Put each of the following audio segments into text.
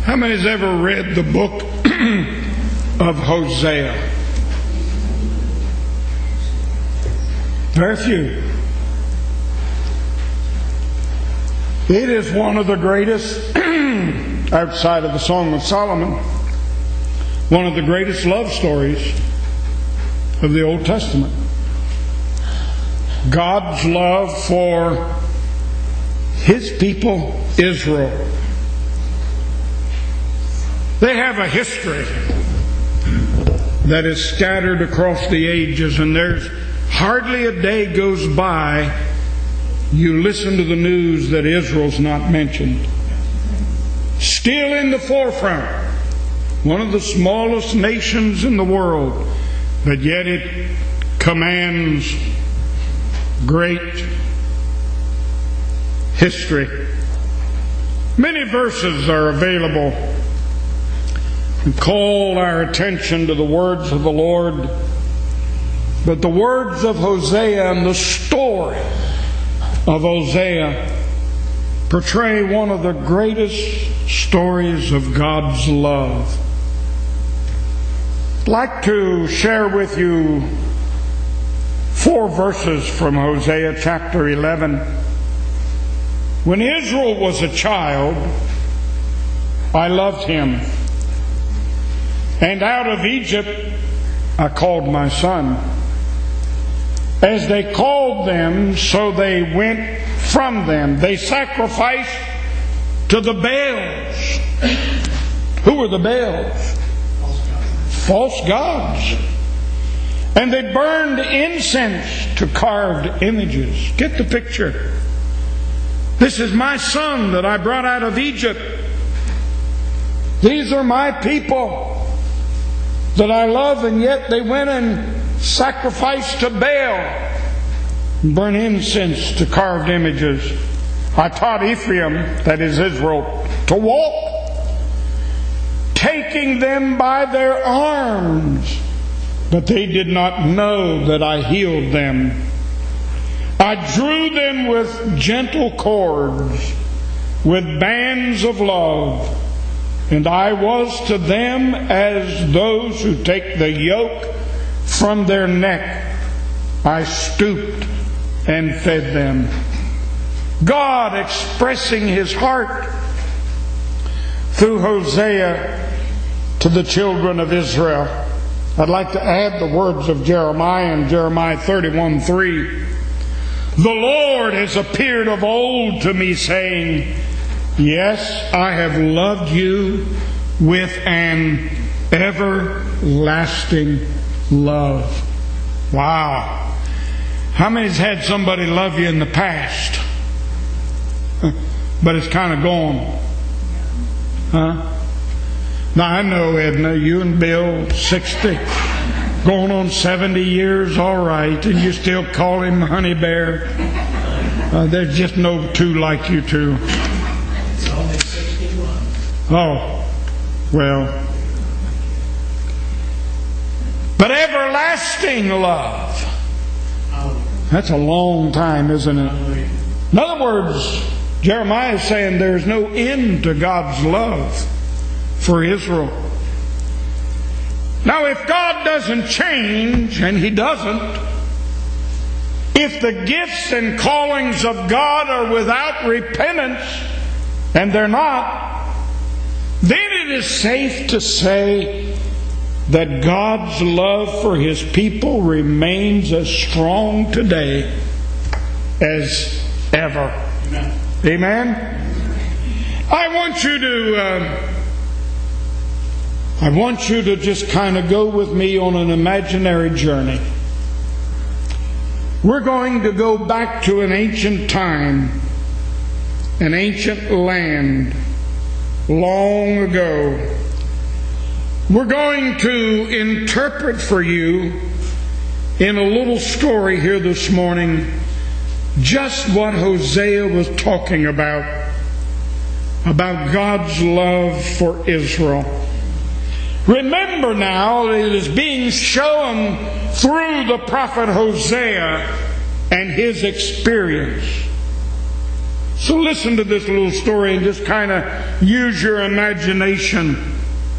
How many has ever read the book of Hosea? Very few. It is one of the greatest, outside of the Song of Solomon, one of the greatest love stories of the Old Testament. God's love for His people, Israel. They have a history that is scattered across the ages, and there's hardly a day goes by you listen to the news that Israel's not mentioned. Still in the forefront, one of the smallest nations in the world, but yet it commands great history. Many verses are available and call our attention to the words of the Lord. But the words of Hosea and the story of Hosea portray one of the greatest stories of God's love. I'd like to share with you 4 verses from Hosea chapter 11. When Israel was a child, I loved him. And out of Egypt I called my son. As they called them, so they went from them. They sacrificed to the Baals. Who were the Baals? False gods. And they burned incense to carved images. Get the picture. This is my son that I brought out of Egypt. These are my people that I love, and yet they went and sacrificed to Baal and burn incense to carved images. I taught Ephraim, that is Israel, to walk, taking them by their arms, but they did not know that I healed them. I drew them with gentle cords, with bands of love, and I was to them as those who take the yoke from their neck. I stooped and fed them. God expressing His heart through Hosea to the children of Israel. I'd like to add the words of Jeremiah in Jeremiah 31:3. The Lord has appeared of old to me, saying, yes, I have loved you with an everlasting love. Wow. How many's had somebody love you in the past? But it's kind of gone. Huh? Now I know, Edna, you and Bill, 60, going on 70 years, all right, and you still call him Honey Bear. There's just no two like you two. It's only 61. Oh, well. But everlasting love. That's a long time, isn't it? In other words, Jeremiah is saying there's no end to God's love for Israel. Now, if God doesn't change, and He doesn't, if the gifts and callings of God are without repentance, and they're not, then it is safe to say that God's love for His people remains as strong today as ever. Amen. Amen? I want you to just kind of go with me on an imaginary journey. We're going to go back to an ancient time, an ancient land, long ago. We're going to interpret for you in a little story here this morning just what Hosea was talking about God's love for Israel. Remember now, it is being shown through the prophet Hosea and his experience. So listen to this little story and just kind of use your imagination.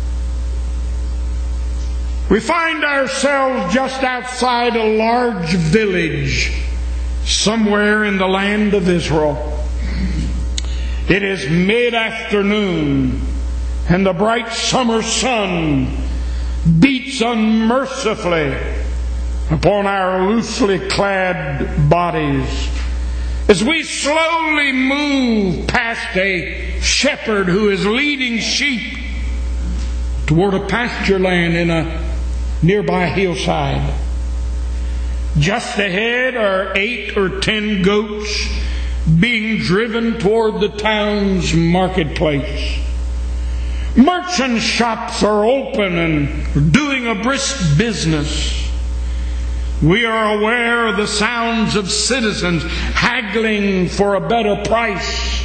We find ourselves just outside a large village somewhere in the land of Israel. It is mid-afternoon and the bright summer sun beats unmercifully upon our loosely clad bodies as we slowly move past a shepherd who is leading sheep toward a pasture land in a nearby hillside. Just ahead are 8 or 10 goats being driven toward the town's marketplace. Merchant shops are open and doing a brisk business. We are aware of the sounds of citizens haggling for a better price.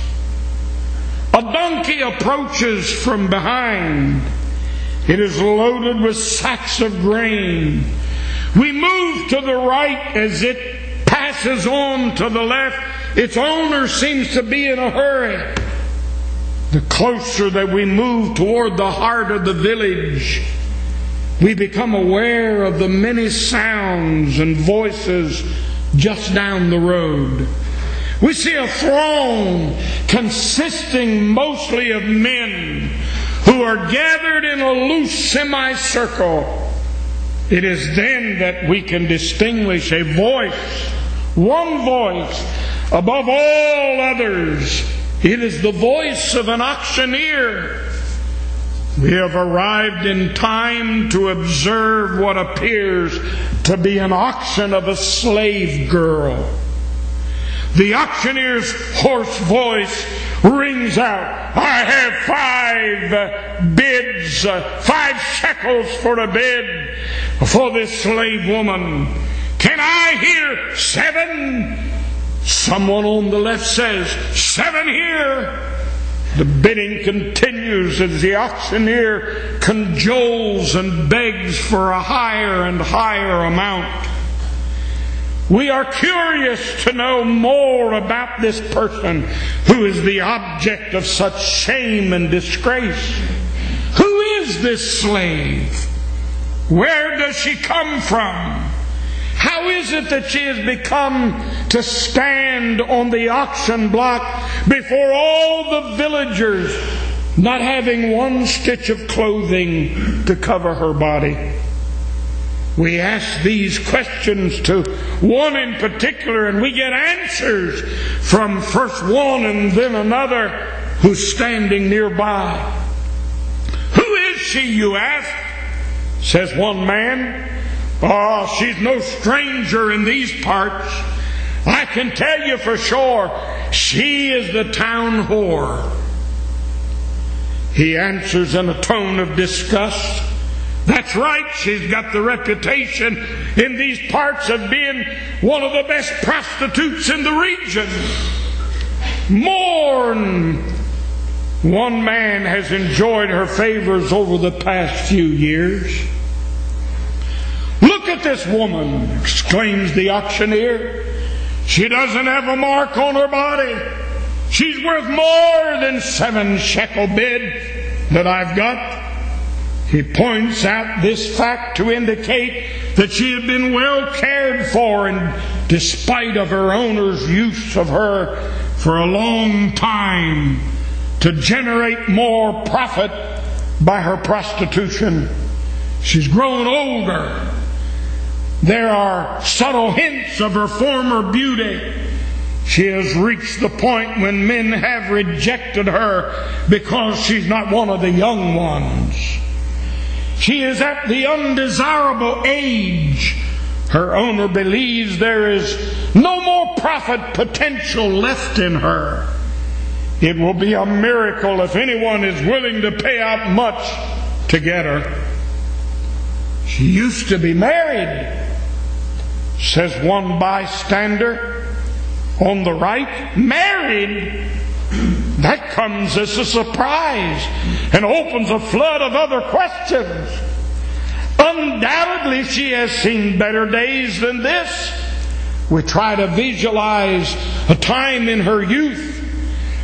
A donkey approaches from behind. It is loaded with sacks of grain. We move to the right as it passes on to the left. Its owner seems to be in a hurry. The closer that we move toward the heart of the village, we become aware of the many sounds and voices just down the road. We see a throng consisting mostly of men who are gathered in a loose semicircle. It is then that we can distinguish a voice, one voice, above all others. It is the voice of an auctioneer. We have arrived in time to observe what appears to be an auction of a slave girl. The auctioneer's hoarse voice rings out, "I have 5 bids, 5 shekels for a bid for this slave woman. Can I hear 7? Someone on the left says, 7 here. The bidding continues as the auctioneer cajoles and begs for a higher and higher amount. We are curious to know more about this person who is the object of such shame and disgrace. Who is this slave? Where does she come from? How is it that she has become to stand on the auction block before all the villagers, not having one stitch of clothing to cover her body?" We ask these questions to one in particular, and we get answers from first one and then another who's standing nearby. "Who is she, you ask?" says one man. "Oh, she's no stranger in these parts. I can tell you for sure, she is the town whore." He answers in a tone of disgust, "That's right, she's got the reputation in these parts of being one of the best prostitutes in the region. Mourn! One man has enjoyed her favors over the past few years." "Look at this woman," exclaims the auctioneer. "She doesn't have a mark on her body. She's worth more than 7 shekel bid that I've got." He points out this fact to indicate that she had been well cared for, and despite of her owner's use of her for a long time to generate more profit by her prostitution. She's grown older. There are subtle hints of her former beauty. She has reached the point when men have rejected her because she's not one of the young ones. She is at the undesirable age. Her owner believes there is no more profit potential left in her. It will be a miracle if anyone is willing to pay out much to get her. She used to be married, says one bystander on the right. Married? That comes as a surprise and opens a flood of other questions. Undoubtedly, she has seen better days than this. We try to visualize a time in her youth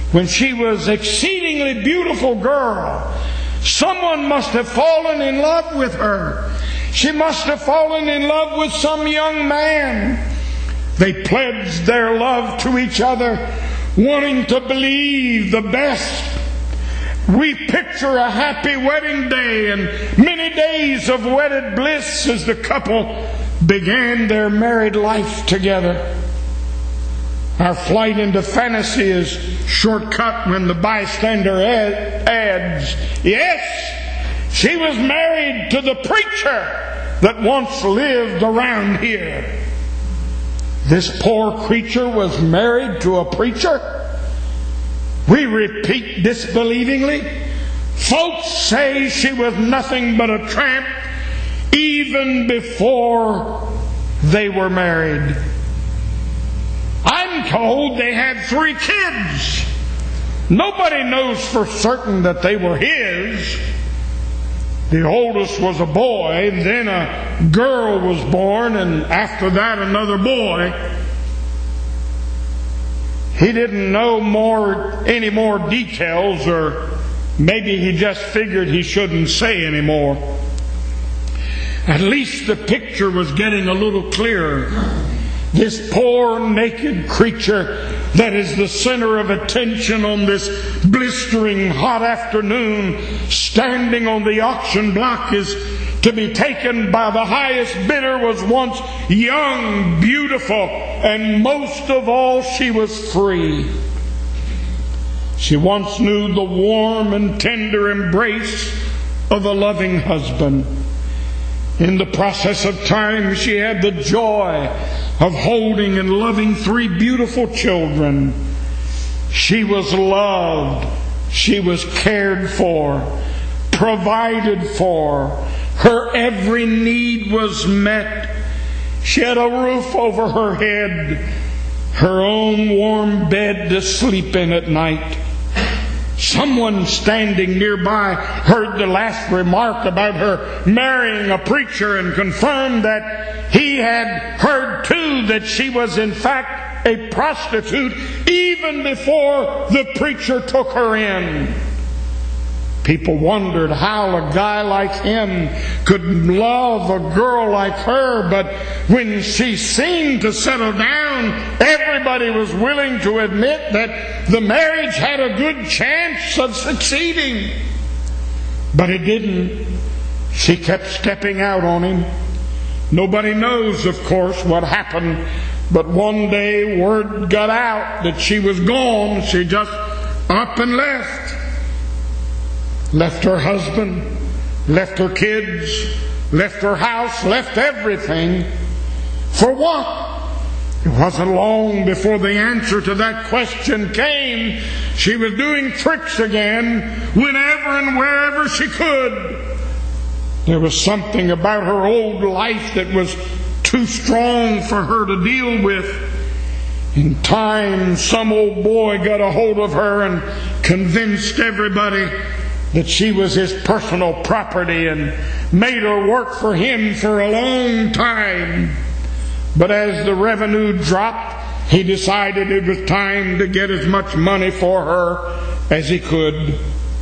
when she was an exceedingly beautiful girl. Someone must have fallen in love with her. She must have fallen in love with some young man. They pledged their love to each other, wanting to believe the best. We picture a happy wedding day and many days of wedded bliss as the couple began their married life together. Our flight into fantasy is shortcut when the bystander adds, "Yes, she was married to the preacher that once lived around here." This poor creature was married to a preacher? We repeat disbelievingly. Folks say she was nothing but a tramp even before they were married. I'm told they had 3 kids. Nobody knows for certain that they were his. The oldest was a boy, and then a girl was born, and after that another boy. He didn't know any more details, or maybe he just figured he shouldn't say any more. At least the picture was getting a little clearer. This poor naked creature that is the center of attention on this blistering hot afternoon, standing on the auction block, is to be taken by the highest bidder, was once young, beautiful, and most of all, she was free. She once knew the warm and tender embrace of a loving husband. In the process of time, she had the joy of holding and loving 3 beautiful children. She was loved. She was cared for, provided for. Her every need was met. She had a roof over her head, her own warm bed to sleep in at night. Someone standing nearby heard the last remark about her marrying a preacher and confirmed that he had heard too that she was in fact a prostitute even before the preacher took her in. People wondered how a guy like him could love a girl like her, but when she seemed to settle down, everybody was willing to admit that the marriage had a good chance of succeeding. But it didn't. She kept stepping out on him. Nobody knows, of course, what happened, but one day word got out that she was gone. She just up and left. Left her husband, left her kids, left her house, left everything. For what? It wasn't long before the answer to that question came. She was doing tricks again, whenever and wherever she could. There was something about her old life that was too strong for her to deal with. In time, some old boy got a hold of her and convinced everybody that she was his personal property and made her work for him for a long time. But as the revenue dropped, he decided it was time to get as much money for her as he could.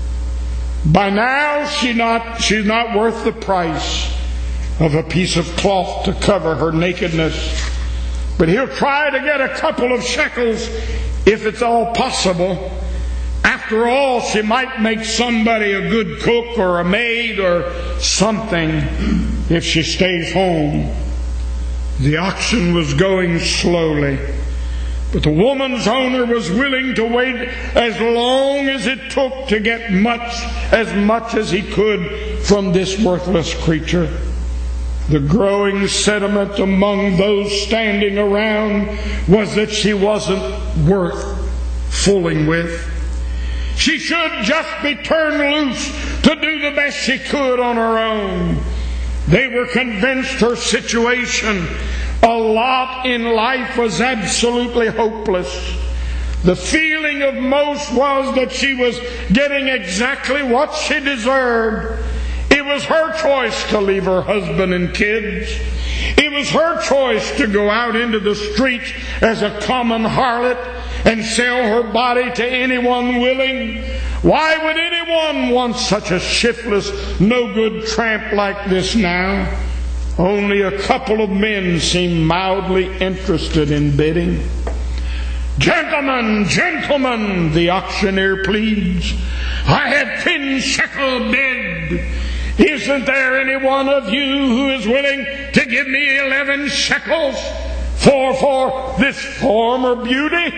By now, she's not worth the price of a piece of cloth to cover her nakedness. But he'll try to get a couple of shekels if it's all possible. After all, she might make somebody a good cook or a maid or something if she stays home. The auction was going slowly, but the woman's owner was willing to wait as long as it took to get as much as he could from this worthless creature. The growing sentiment among those standing around was that she wasn't worth fooling with. She should just be turned loose to do the best she could on her own. They were convinced her situation, a lot in life, was absolutely hopeless. The feeling of most was that she was getting exactly what she deserved. It was her choice to leave her husband and kids. It was her choice to go out into the streets as a common harlot. and sell her body to anyone willing. Why would anyone want such a shiftless, no-good tramp like this now? Only a couple of men seem mildly interested in bidding. "Gentlemen, gentlemen," the auctioneer pleads, "I have 10 shekel bid. Isn't there any one of you who is willing to give me 11 shekels for this former beauty?"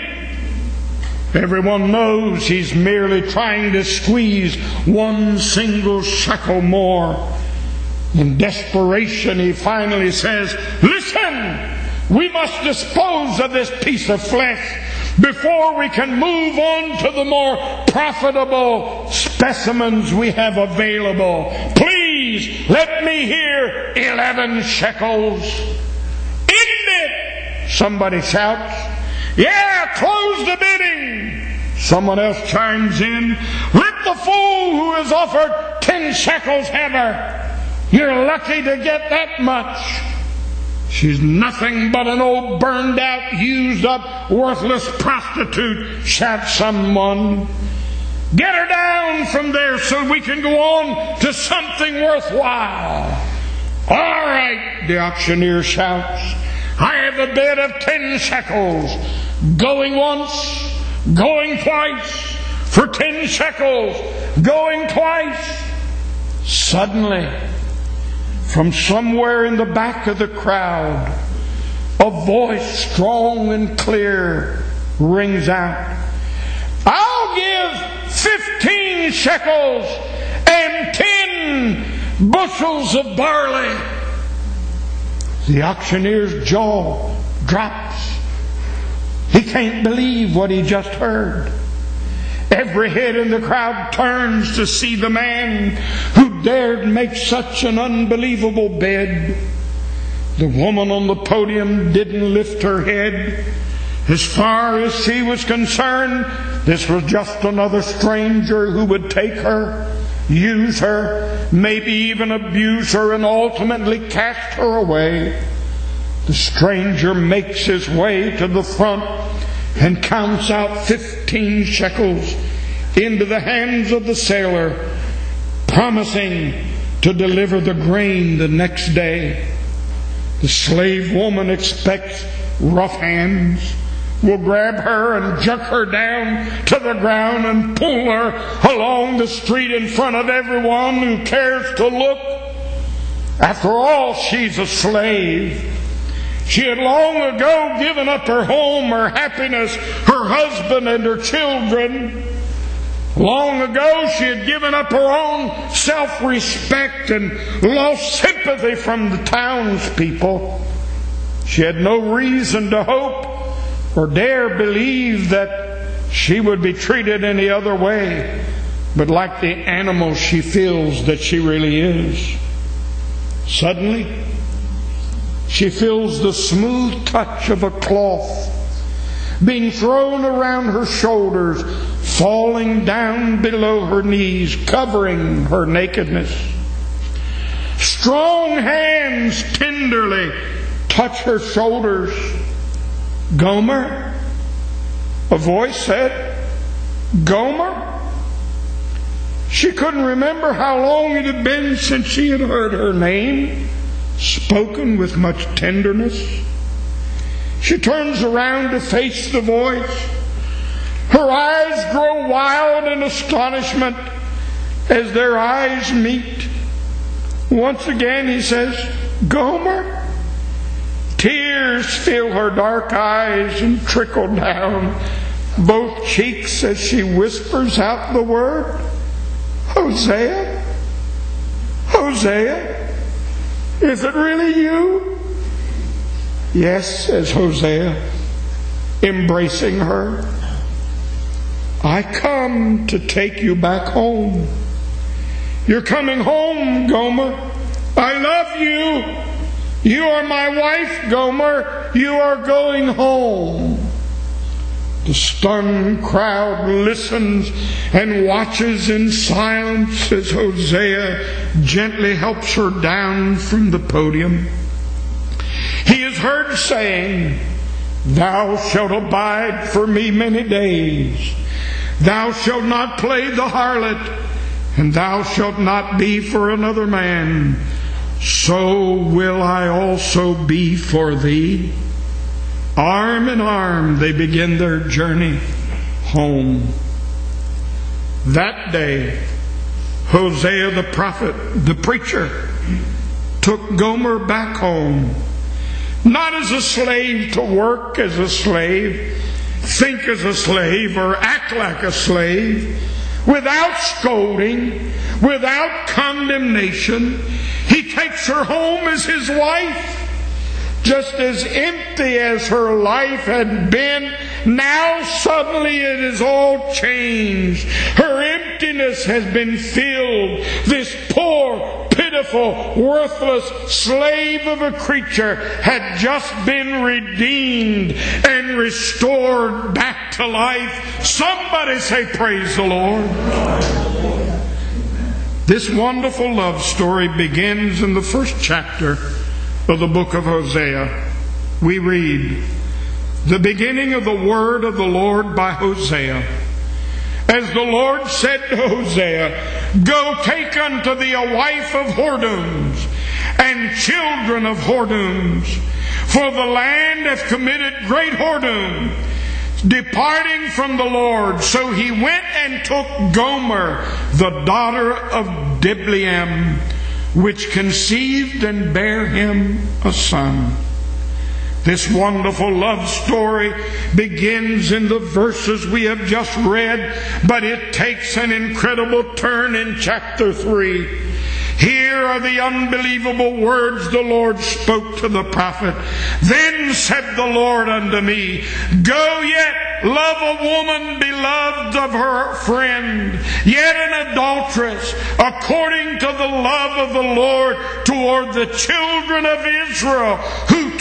Everyone knows he's merely trying to squeeze 1 single shekel more. In desperation, he finally says, "Listen, we must dispose of this piece of flesh before we can move on to the more profitable specimens we have available. Please, let me hear 11 shekels. Isn't it?" Somebody shouts. "Yeah, close the bidding." Someone else chimes in. "Let the fool who has offered 10 shekels have her. You're lucky to get that much." "She's nothing but an old burned out, used up, worthless prostitute," shouts someone. "Get her down from there so we can go on to something worthwhile." "All right," the auctioneer shouts. "I have a bid of 10 shekels. Going once, going twice, for 10 shekels, going twice." Suddenly, from somewhere in the back of the crowd, a voice strong and clear rings out, "I'll give 15 shekels and 10 bushels of barley." The auctioneer's jaw drops. He can't believe what he just heard. Every head in the crowd turns to see the man who dared make such an unbelievable bid. The woman on the podium didn't lift her head. As far as she was concerned, this was just another stranger who would take her, use her, maybe even abuse her, and ultimately cast her away. The stranger makes his way to the front and counts out 15 shekels into the hands of the sailor, promising to deliver the grain the next day. The slave woman expects rough hands, will grab her and jerk her down to the ground and pull her along the street in front of everyone who cares to look. After all, she's a slave. She had long ago given up her home, her happiness, her husband, and her children. Long ago she had given up her own self-respect and lost sympathy from the townspeople. She had no reason to hope or dare believe that she would be treated any other way, but like the animal she feels that she really is. Suddenly, she feels the smooth touch of a cloth being thrown around her shoulders, falling down below her knees, covering her nakedness. Strong hands tenderly touch her shoulders. "Gomer?" a voice said. "Gomer?" She couldn't remember how long it had been since she had heard her name spoken with much tenderness. She turns around to face the voice. Her eyes grow wild in astonishment as their eyes meet. Once again he says, "Gomer?" Tears fill her dark eyes and trickle down both cheeks as she whispers out the word, "Hosea? Hosea? Is it really you?" "Yes," says Hosea, embracing her. "I come to take you back home." "You're coming home, Gomer. I love you. You are my wife, Gomer. You are going home." The stunned crowd listens and watches in silence as Hosea gently helps her down from the podium. He is heard saying, Thou shalt abide for me many days. Thou shalt not play the harlot, and thou shalt not be for another man. So will I also be for thee. Arm in arm they begin their journey home. That day, Hosea the prophet, the preacher, took Gomer back home. Not as a slave to work as a slave, think as a slave, or act like a slave, without scolding, without condemnation. He takes her home as his wife. Just as empty as her life had been, now suddenly it is all changed. Her emptiness has been filled. This poor, pitiful, worthless slave of a creature had just been redeemed and restored back to life. Somebody say, praise the Lord. This wonderful love story begins in the first chapter of the book of Hosea. We read, the beginning of the word of the Lord by Hosea. As the Lord said to Hosea, go take unto thee a wife of whoredoms and children of whoredoms, for the land hath committed great whoredom, departing from the Lord. So he went and took Gomer, the daughter of Diblaim, which conceived and bare him a son. This wonderful love story begins in the verses we have just read, but it takes an incredible turn in chapter 3. Here are the unbelievable words the Lord spoke to the prophet. Then said the Lord unto me, go yet, love a woman beloved of her friend, yet an adulteress, according to the love of the Lord toward the children of Israel, who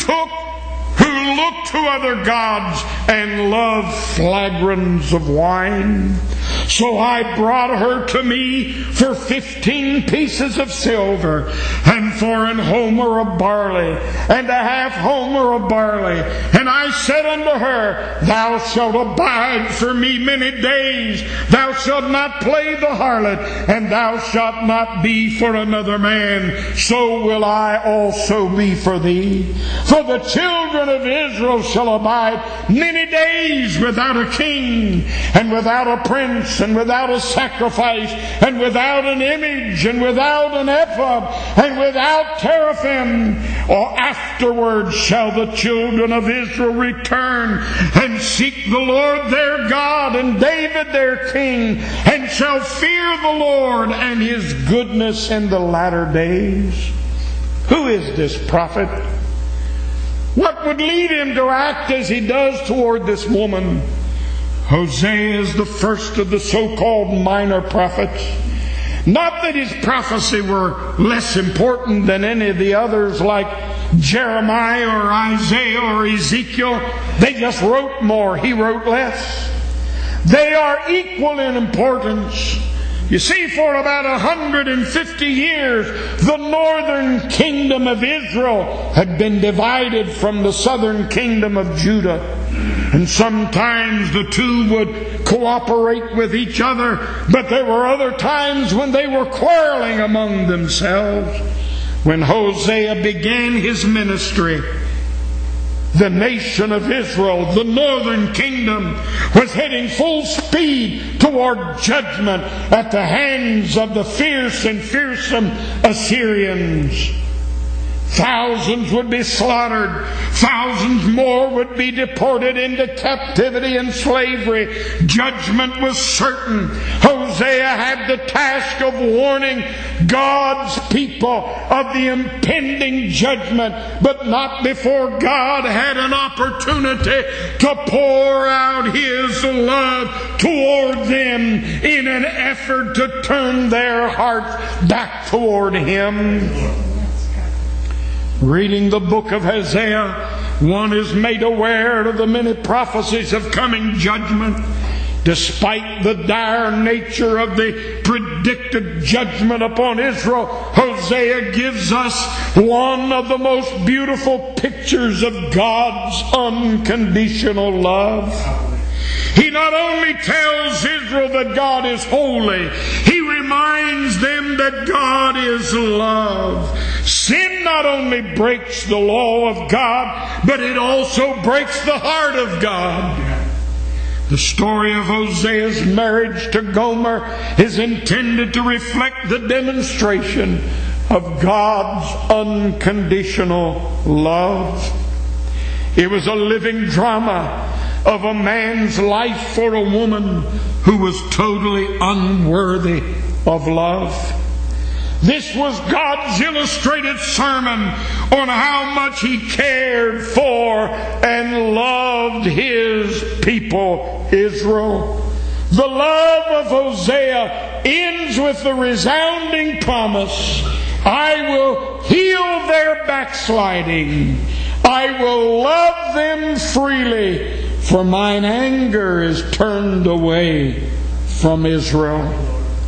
look to other gods and love flagons of wine. So I brought her to me for 15 pieces of silver, and for an homer of barley, and a half homer of barley. And I said unto her, thou shalt abide for me many days. Thou shalt not play the harlot, and thou shalt not be for another man. So will I also be for thee. For the children of Israel shall abide many days without a king, and without a prince, and without a sacrifice, and without an image, and without an ephod, and without teraphim. Or afterwards shall the children of Israel return and seek the Lord their God and David their king, and shall fear the Lord and his goodness in the latter days. Who is this prophet? What would lead him to act as he does toward this woman? Hosea is the first of the so-called minor prophets. Not that his prophecy were less important than any of the others like Jeremiah or Isaiah or Ezekiel. They just wrote more. He wrote less. They are equal in importance. You see, for about 150 years, the northern kingdom of Israel had been divided from the southern kingdom of Judah. And sometimes the two would cooperate with each other, but there were other times when they were quarreling among themselves. When Hosea began his ministry, the nation of Israel, the northern kingdom, was heading full speed toward judgment at the hands of the fierce and fearsome Assyrians. Thousands would be slaughtered. Thousands more would be deported into captivity and slavery. Judgment was certain. Hosea had the task of warning God's people of the impending judgment, but not before God had an opportunity to pour out His love toward them in an effort to turn their hearts back toward Him. Reading the book of Hosea, one is made aware of the many prophecies of coming judgment. Despite the dire nature of the predicted judgment upon Israel, Hosea gives us one of the most beautiful pictures of God's unconditional love. He not only tells Israel that God is holy, he reminds them that God is love. Sin not only breaks the law of God, but it also breaks the heart of God. The story of Hosea's marriage to Gomer is intended to reflect the demonstration of God's unconditional love. It was a living drama of a man's life for a woman who was totally unworthy of love. This was God's illustrated sermon on how much He cared for and loved His people, Israel. The love of Hosea ends with the resounding promise, I will heal their backsliding. I will love them freely, for mine anger is turned away from Israel.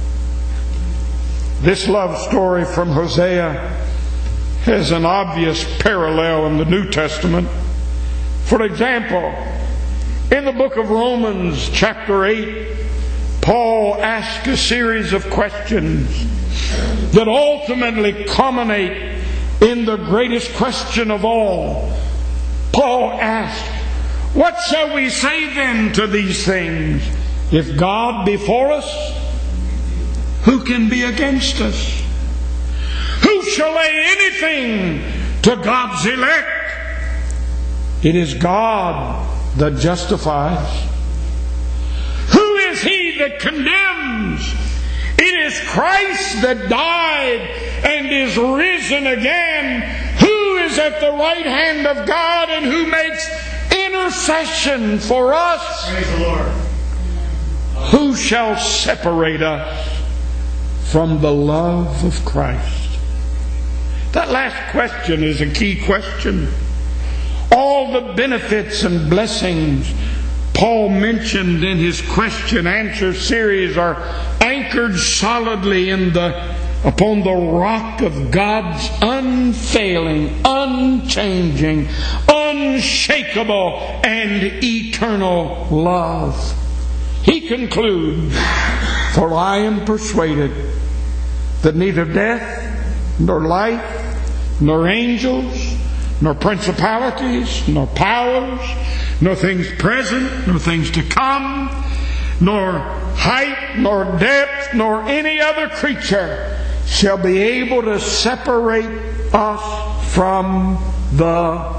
This love story from Hosea has an obvious parallel in the New Testament. For example, in the book of Romans, chapter 8, Paul asks a series of questions that ultimately culminate in the greatest question of all. Paul asks, what shall we say then to these things? If God be for us, who can be against us? Who shall lay anything to God's elect? It is God that justifies. Who is he that condemns? It is Christ that died and is risen again, who is at the right hand of God and who makes intercession for us. Praise the Lord. Who shall separate us from the love of Christ? That last question is a key question. All the benefits and blessings Paul mentioned in his question-answer series are anchored solidly upon the rock of God's unfailing, unchanging, unshakable, and eternal love. He concludes, for I am persuaded that neither death, nor life, nor angels, nor principalities, nor powers, nor things present, nor things to come, nor height, nor depth, nor any other creature shall be able to separate us from the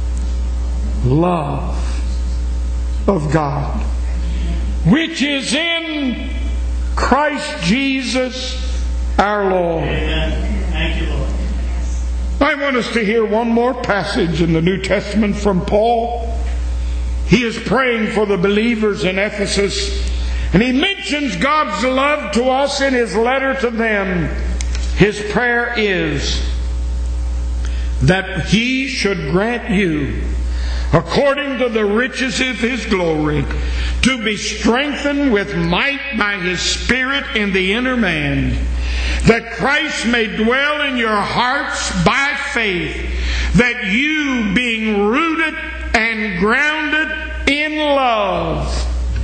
love of God, which is in Christ Jesus our Lord. Amen. Thank you, Lord. I want us to hear one more passage in the New Testament from Paul. He is praying for the believers in Ephesus, and he mentions God's love to us in his letter to them. His prayer is that he should grant you, according to the riches of his glory, to be strengthened with might by his Spirit in the inner man, that Christ may dwell in your hearts by faith, that you, being rooted and grounded in love,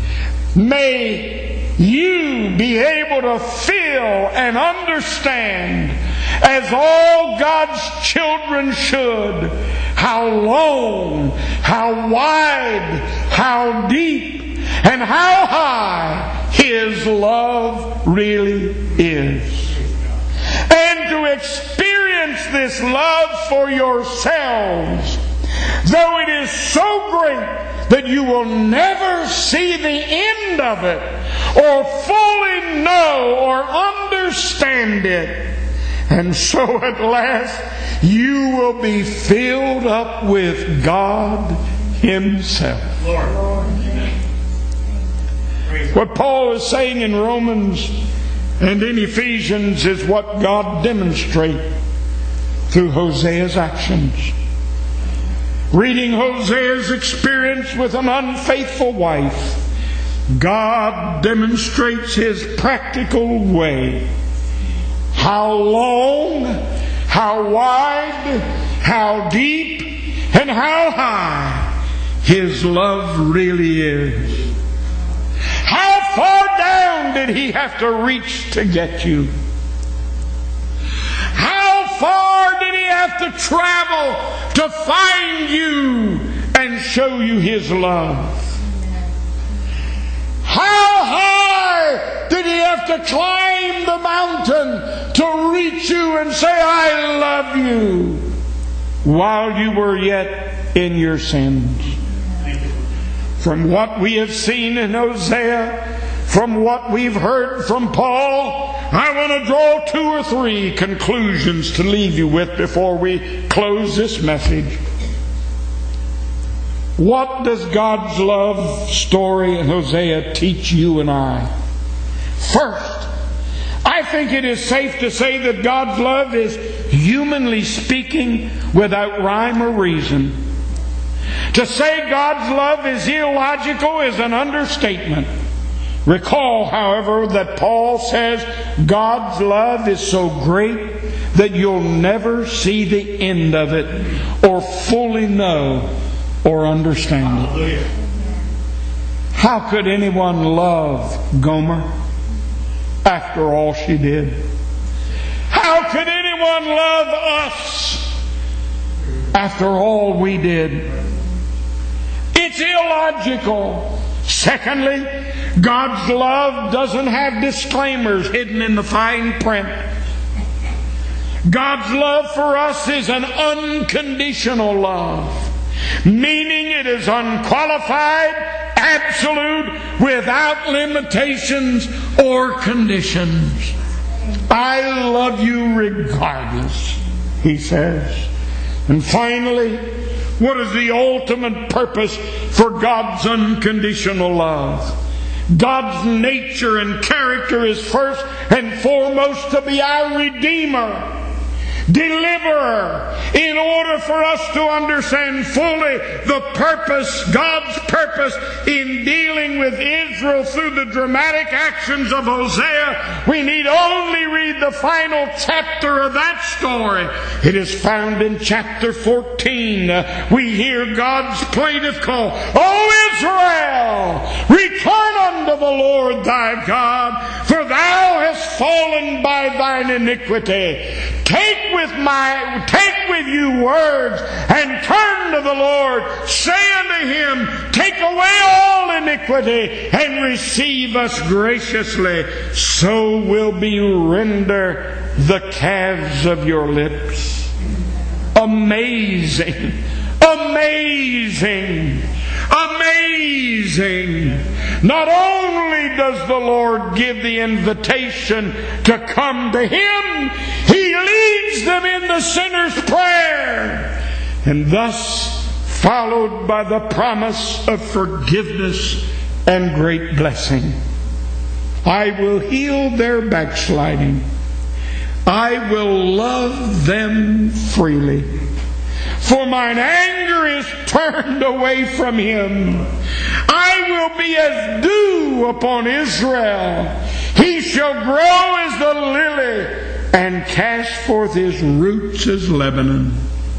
may you be able to feel and understand, as all God's children should, how long, how wide, how deep, and how high His love really is. And to experience this love for yourselves, though it is so great that you will never see the end of it, or fully know or understand it. And so at last you will be filled up with God Himself. Lord. What Paul is saying in Romans and in Ephesians is what God demonstrates through Hosea's actions. Reading Hosea's experience with an unfaithful wife, God demonstrates His practical way. How long, how wide, how deep, and how high His love really is. How far down did He have to reach to get you? How far did He have to travel to find you and show you His love? How high did He have to climb the mountain to reach you and say, I love you, while you were yet in your sins? From what we have seen in Hosea, from what we've heard from Paul, I want to draw 2 or 3 conclusions to leave you with before we close this message. What does God's love story in Hosea teach you and I? First, I think it is safe to say that God's love is, humanly speaking, without rhyme or reason. To say God's love is illogical is an understatement. Recall, however, that Paul says God's love is so great that you'll never see the end of it or fully know or understand it. How could anyone love Gomer after all she did? How could anyone love us after all we did? It's illogical. Secondly, God's love doesn't have disclaimers hidden in the fine print. God's love for us is an unconditional love, meaning it is unqualified, absolute, without limitations or conditions. I love you regardless, He says. And finally, what is the ultimate purpose for God's unconditional love? God's nature and character is first and foremost to be our Redeemer, Deliverer, in order for us to understand fully the purpose, God's purpose in dealing with Israel through the dramatic actions of Hosea. We need only read the final chapter of that story. It is found in chapter 14. We hear God's plaintive call, O Israel, return unto the Lord thy God, for thou hast fallen by thine iniquity. Take with you words, and turn to the Lord. Say unto Him, take away all iniquity, and receive us graciously. So will be render the calves of your lips. Amazing! Amazing! Amazing! Not only does the Lord give the invitation to come to Him, He leads them in the sinner's prayer, and thus followed by the promise of forgiveness and great blessing. I will heal their backsliding. I will love them freely. For mine anger is turned away from him. I will be as dew upon Israel. He shall grow as the lily, and cast forth his roots as Lebanon.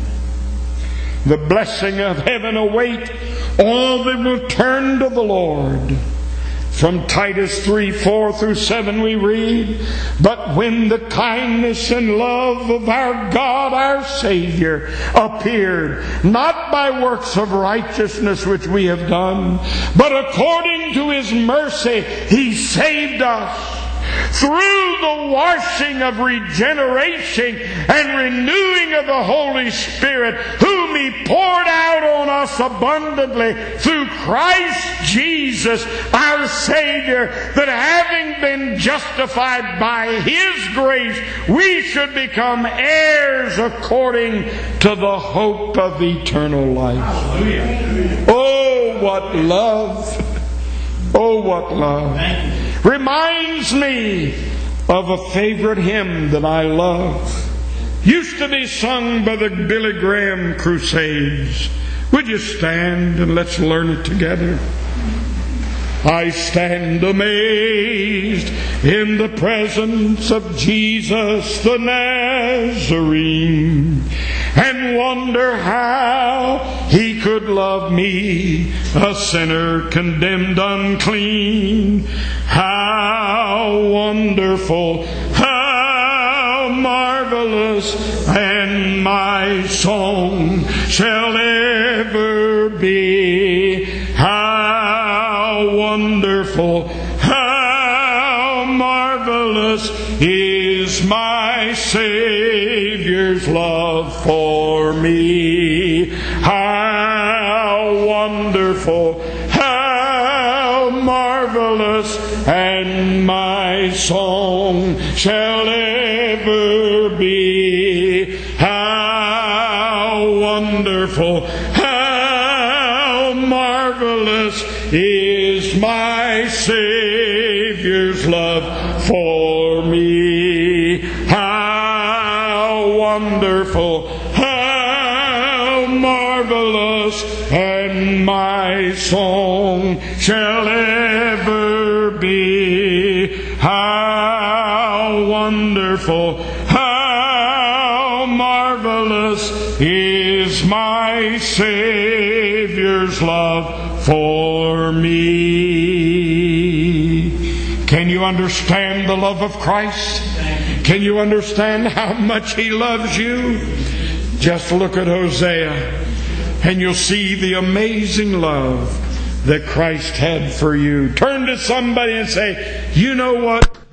The blessing of heaven await all that will turn to the Lord. From Titus 3:4-7 we read, But when the kindness and love of our God our Savior appeared, not by works of righteousness which we have done, but according to His mercy He saved us, through the washing of regeneration and renewing of the Holy Spirit, whom He poured out on us abundantly through Christ Jesus our Savior, that having been justified by His grace, we should become heirs according to the hope of eternal life. Hallelujah. Oh, what love! Oh, what love! Reminds me of a favorite hymn that I love. Used to be sung by the Billy Graham Crusades. Would you stand and let's learn it together? I stand amazed in the presence of Jesus the Nazarene, and wonder how He could love me, a sinner condemned unclean. How wonderful, how marvelous, and my song shall ever be. How wonderful, how marvelous is my Savior's love for me. How wonderful, how marvelous, and my song shall ever be. How wonderful, how marvelous is my Savior's love for me. How wonderful, how marvelous, and my song shall ever be. How wonderful, how marvelous is my Savior's love for me. Can you understand the love of Christ? Can you understand how much He loves you? Just look at Hosea, and you'll see the amazing love that Christ had for you. Turn to somebody and say, you know what?